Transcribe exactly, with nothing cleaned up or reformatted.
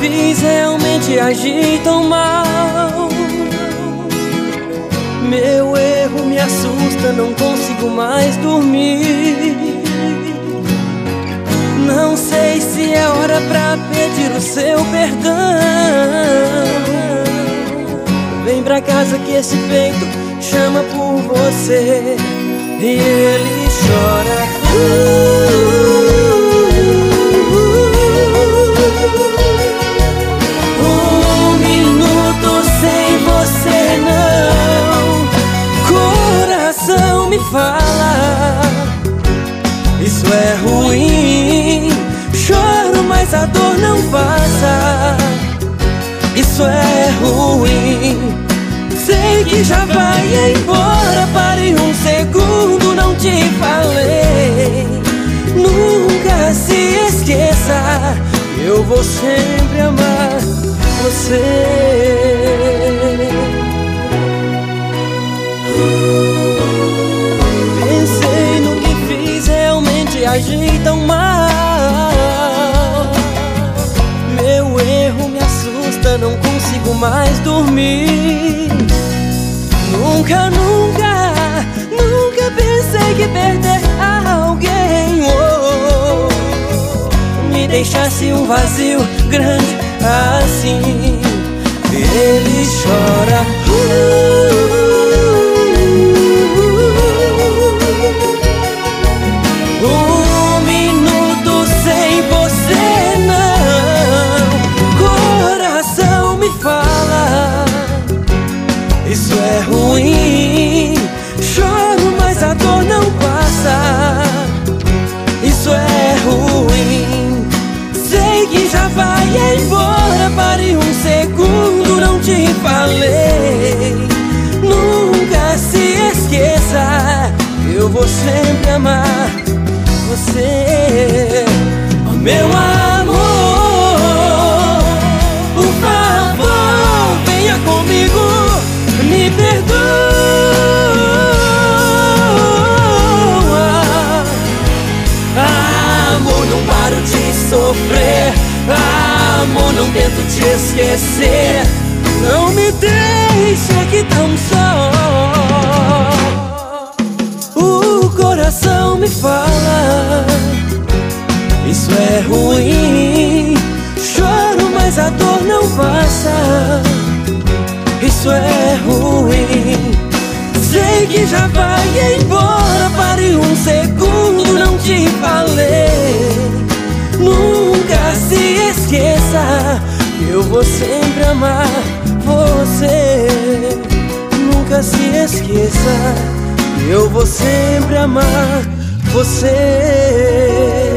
fiz realmente agi tão mal. Meu erro me assusta, não consigo mais dormir. Não sei se é hora pra pedir o seu perdão. Vem pra casa que esse peito chama por você e ele chora. Um minuto sem você não. Coração me fala, isso é ruim. Choro, mas a dor não passa. Isso é ruim. Sei que já vai embora. Pare um segundo, não te falei. Nunca se esqueça, eu vou sempre amar você. Pensei no que fiz, realmente agi tão mal. Meu erro me assusta, não consigo mais dormir. Nunca, nunca, nunca pensei que perder alguém oh, me deixasse um vazio grande assim. Ele chora. Um minuto sem você não. Coração me fala, isso é ruim. Choro, mas a dor não passa. Isso é ruim. Sei que já vai embora. Pare um segundo, não te falei. Nunca se esqueça, eu vou sempre amar você. Oh, meu amor, por favor, venha comigo, me perdoa. Amor, não paro de sofrer. Amor, não tento te esquecer. Não me deixe aqui tão só. O coração me fala, isso é ruim. Choro, mas a dor não passa. Isso é ruim. Sei que já vai embora. Pare um segundo, não te falei. Nunca se esqueça, eu vou sempre amar você. Nunca se esqueça, eu vou sempre amar você.